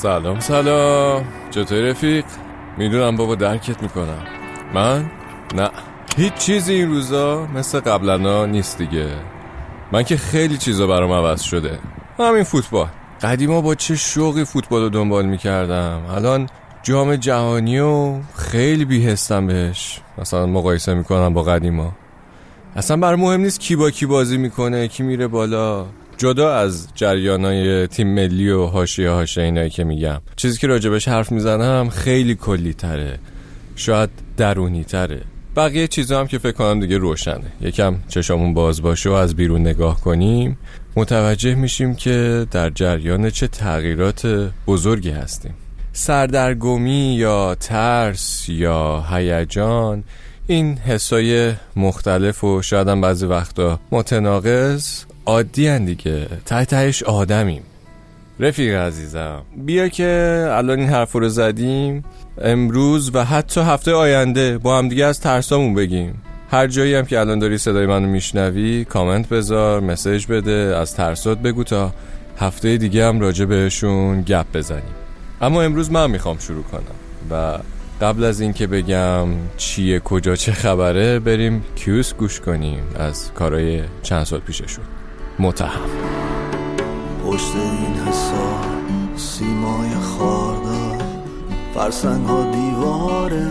سلام چطوری رفیق؟ میدونم بابا درکت میکنم. من؟ نه هیچ چیزی این روزا مثل قبلنا نیست دیگه. من که خیلی چیزا برام عوض شده. همین فوتبال. قدیما با چه شوقی فوتبال رو دنبال میکردم، الان جام جهانی و خیلی بی‌حسم بهش. مثلا مقایسه میکنم با قدیما. اصلا برام مهم نیست کی با کی بازی میکنه، کی میره بالا، جدا از جریانای تیم ملی و حاشیه اینایی که میگم. چیزی که راجبش حرف میزنم خیلی کلی تره، شاید درونی تره. بقیه چیزا هم که فکر کنم دیگه روشنه. یکم چشامون باز باشه و از بیرون نگاه کنیم متوجه میشیم که در جریان چه تغییرات بزرگی هستیم. سردرگمی یا ترس یا هیجان، این حسای مختلف و شاید هم بعضی وقتا متناقض عادی هن دیگه. تهش آدمیم. رفیق عزیزم، بیا که الان این حرف رو زدیم، امروز و حتی هفته آینده با هم دیگه از ترسامون بگیم. هر جایی هم که الان داری صدای منو میشنوی کامنت بذار، مسیج بده، از ترسات بگو تا هفته دیگه هم راجع بهشون گپ بزنیم. اما امروز من میخوام شروع کنم و قبل از این که بگم چیه کجا چه خبره، بریم کیوس گوش کنیم از کارهای چند سال پیششون. متهم. پشت این حساب سیمای خاردار، فرسنگ ها دیواره،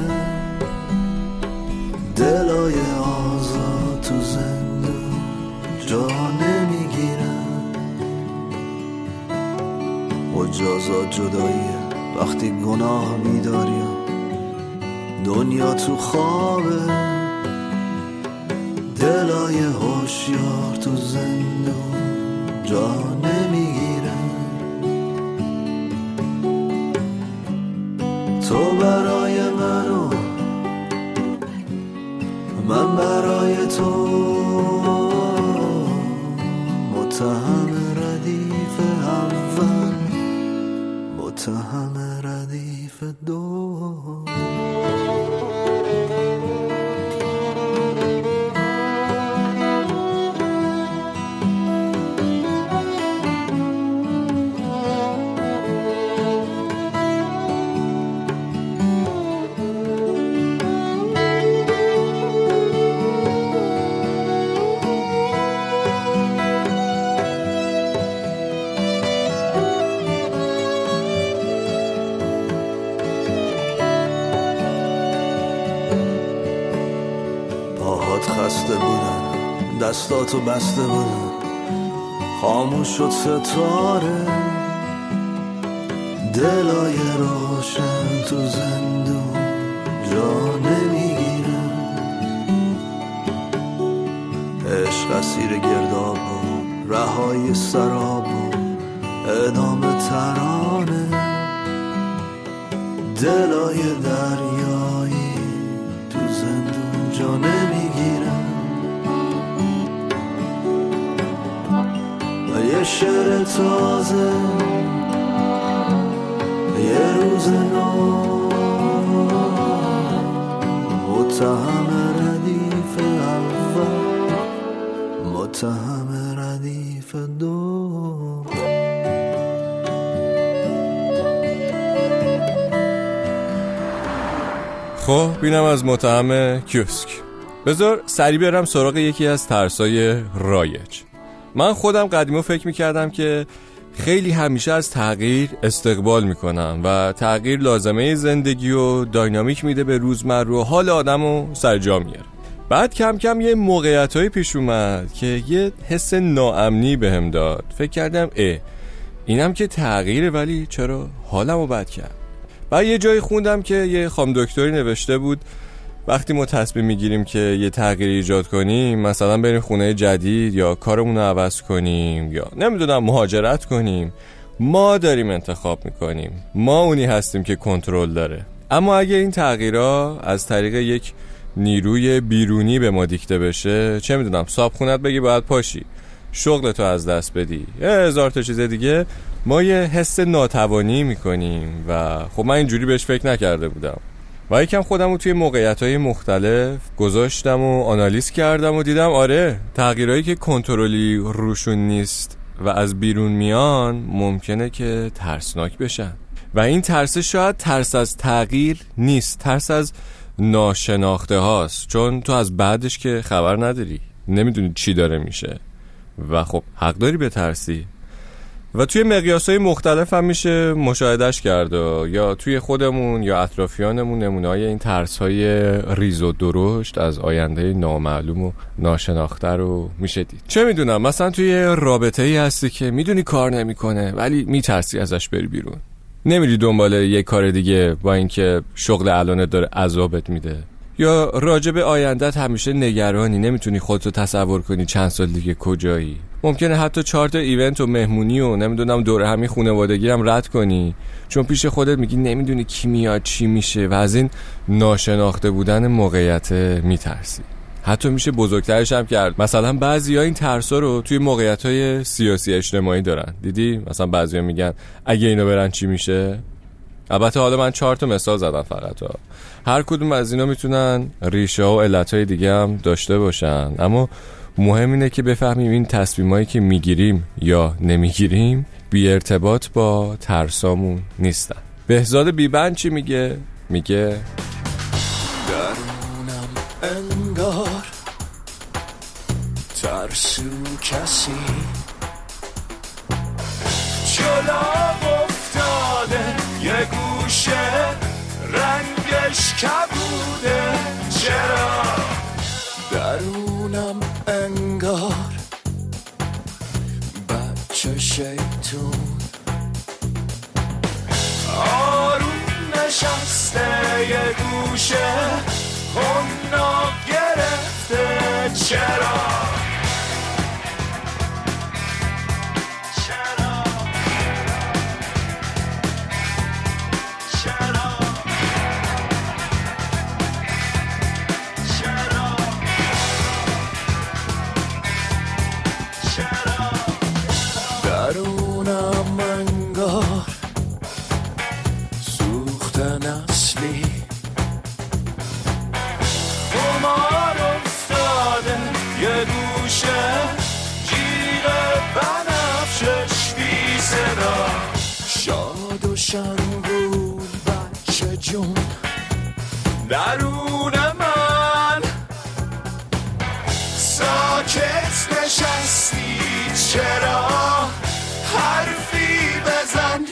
دلای آزاد تو زندون جا نمیگیرن. مجازات جداییه وقتی گناه میداریم، دنیا تو خوابه، دلای هوشیار تو زندون جا نمیگیرن. تو برای من و من برای تو، متهم ردیف اول، متهم ردیف دو. خسته بودن، دستاتو بسته بودن، خاموش شد ستاره، دلای روشن تو زندون جا نمیگیرن. عشق اسیر گرداب و رهای سراب و ادامه ترانه، دلای دریایی تو زندون جا نمیگیرن. یه شعر تازه، یه روز نو، متهم ردیف اول، متهم ردیف دو. خب بینم از متهم کیوسک. بذار سریع برم سراغ یکی از ترسای رایج. من خودم قدیما فکر میکردم که خیلی همیشه از تغییر استقبال میکنم و تغییر لازمه زندگی و داینامیک میده به روزمره و حال آدمو سر جا میاره. بعد کم کم یه موقعیتایی پیش اومد که یه حس ناامنی بهم داد. فکر کردم اینم که تغییره، ولی چرا حالمو بد کرد. بعد یه جایی خوندم که یه خانم دکتری نوشته بود وقتی ما تصمیم میگیریم که یه تغییر ایجاد کنیم، مثلا بریم خونه جدید یا کارمون رو عوض کنیم یا نمیدونم مهاجرت کنیم، ما داریم انتخاب میکنیم، ما اونی هستیم که کنترل داره. اما اگه این تغییرها از طریق یک نیروی بیرونی به ما دیکته بشه، چه میدونم صابخونت بگی باید پاشی، شغلتو از دست بدی، هزار تا چیز دیگه، ما یه حس ناتوانی میکنیم و خب من اینجوری بهش فکر نکرده بودم و یکم خودم رو توی موقعیت‌های مختلف گذاشتم و آنالیز کردم و دیدم آره تغییرایی که کنترلی روشون نیست و از بیرون میان ممکنه که ترسناک بشن و این ترس شاید ترس از تغییر نیست، ترس از ناشناخته هاست، چون تو از بعدش که خبر نداری، نمیدونی چی داره میشه و خب حق داری به ترسی. و توی مقیاس‌های مختلف هم میشه مشاهدهش کرد یا توی خودمون یا اطرافیانمون نمونه‌های این ترس‌های ریز و درشت از آینده نامعلوم و ناشناخته رو میشه دید. چه میدونم، مثلا توی رابطه‌ای هستی که میدونی کار نمی‌کنه ولی میترسی ازش بری بیرون، نمیری دنبال یک کار دیگه با اینکه شغل الانت داره عذابت میده، یا راجع به آینده‌ت همیشه نگرانی، نمیتونی خودتو تصور کنی چند سال دیگه کجایی. ممکنه حتی 4 تا ایونت و مهمونی و نمیدونم دوره همی خانوادگی هم رد کنی، چون پیش خودت میگی نمیدونی کی میاد چی میشه و از این ناشناخته بودن موقعیت میترسی. حتی میشه بزرگترش هم کرد. مثلا بعضیا این ترسا رو توی موقعیت‌های سیاسی اجتماعی دارن. دیدی مثلا بعضیا میگن اگه اینو برن چی میشه؟ البته حالا من 4 تا مثال زدم فقط هر کدوم از اینا میتونن ریشه ها و علتهای دیگه هم داشته باشن، اما مهم اینه که بفهمیم این تصمیمایی که میگیریم یا نمیگیریم بی ارتباط با ترسامون نیستن. بهزاد بیبند چی میگه؟ میگه درونم انگار ترسو کسی جلو افتاده، یه گوشه رنگش کبوده. چرا درونم انگار بچه شیطون آروم نشسته، یه گوشه خوننا گرفته. چرا درونم انگار سوختن اصلی خمار افتاده، یه گوشه جیغ بنفشش بی صدا. شاد و شنگول بچه جون درون من ساکت نشستی. چرا حرفی بزن.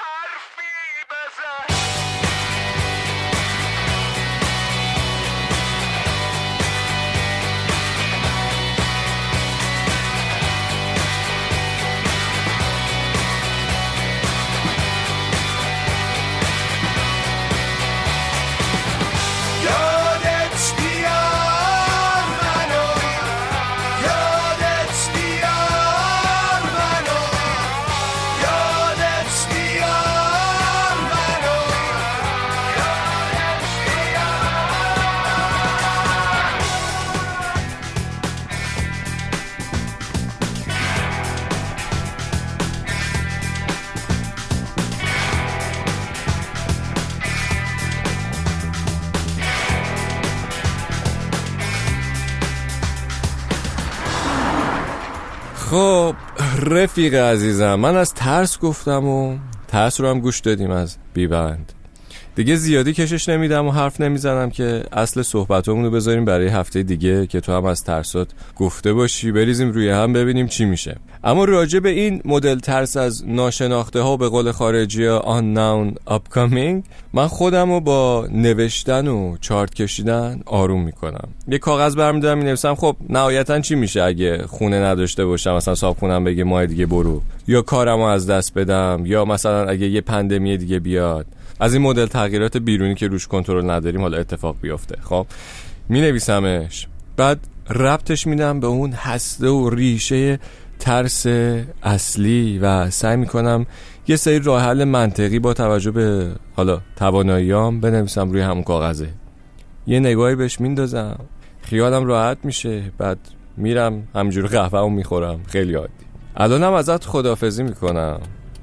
خب رفیق عزیزم، من از ترس گفتم و ترس رو هم گوش دادیم از بیبند. دیگه زیادی کشش نمیدم و حرف نمیزنم که اصل صحبتمون رو بذاریم برای هفته دیگه که تو هم از ترسات گفته باشی، بریزیم روی هم ببینیم چی میشه. اما راجع به این مدل ترس از ناشناخته ها، به قول خارجی ها unknown upcoming، من خودم رو با نوشتن و چارت کشیدن آروم میکنم. یه کاغذ برمی‌دارم مینویسم خب نهایتاً چی میشه اگه خونه نداشته باشم، مثلا صاحب خونم بگه ماه دیگه برو، یا کارمو از دست بدم، یا مثلا اگه یه پندمی دیگه بیاد، از این مدل تغییرات بیرونی که روش کنترل نداریم حالا اتفاق بیفته. خب مینویسمش، بعد ربطش میدم به اون هسته و ریشه ترس اصلی و سعی میکنم یه سری راه حل منطقی با توجه به حالا تواناییام بنویسم روی همون کاغذه. یه نگاهی بهش میندازم، خیالم راحت میشه، بعد میرم همجور قهوه‌مو میخورم. خیلی عادی. الانم ازت خداحافظی میکنم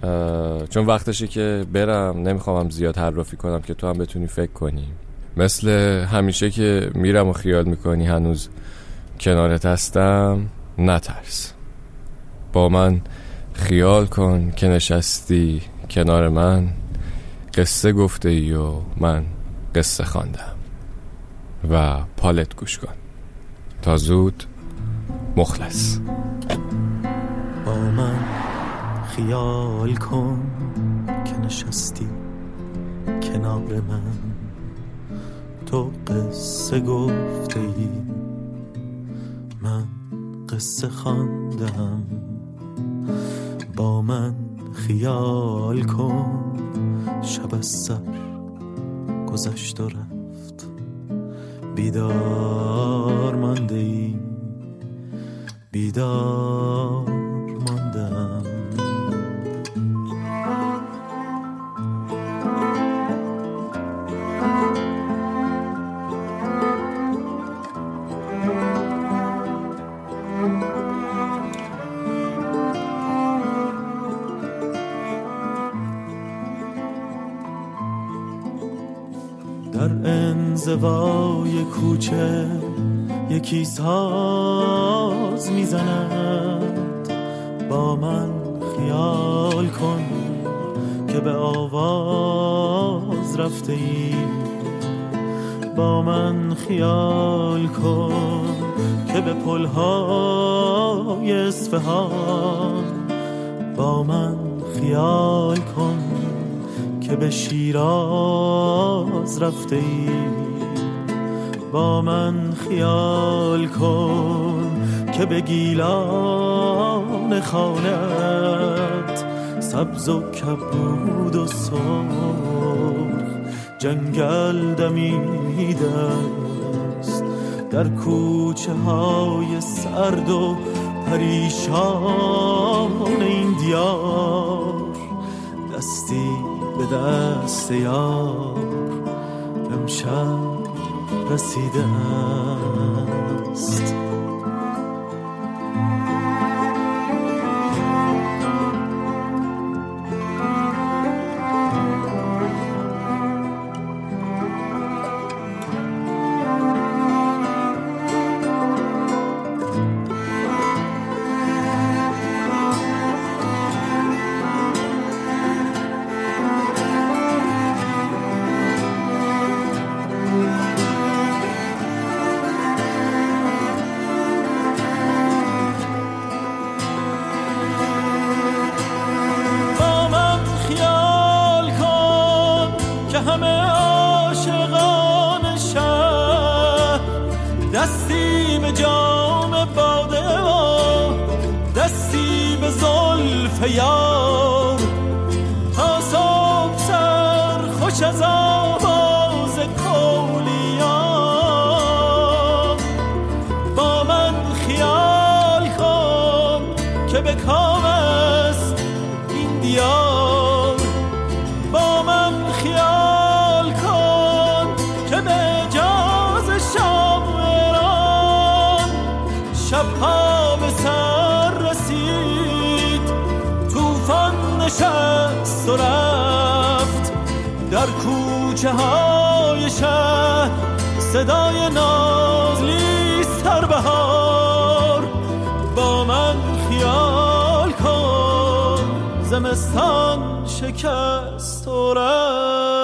چون وقتشه که برم، نمیخوام زیاد حرفی کنم که تو هم بتونی فکر کنی. مثل همیشه که میرم و خیال میکنی هنوز کنارت هستم، نترس، با من خیال کن که نشستی کنار من، قصه گفته ای و من قصه خواندم و پالت گوش کن. تا زود، مخلص. با من خیال کن که نشستی کنار من، تو قصه گفته ای من قصه خواندم. با من خیال کن شب از سر گذشت و رفت، بیدار مانده ای بیدار ماندم. در انزوای کوچه یکی ساز میزند، با من خیال کن که به آواز رفته ای. با من خیال کن که به پلهای اصفهان، با من خیال کن که به شیراز رفته ای. با من خیال کن که به گیلان خانت، سبز و کبود و سرخ جنگل دمیده است. در کوچه های سرد و پریشان این دیار، دستی به دست یار امشب رسیده است. همه عاشقان شهر، دستی به جام باده و دستی به زلف یار، تا صبح سر خوش از آواز کولیان. با من خیال کن که به کام است این دیار، با من خیال کن که به اجاز شاعران شبها به سر رسید، طوفان نشست و رفت. در کوچه های شهر صدای نازلیست هر بهار. با من خیال کن زمستان شکست و رفت.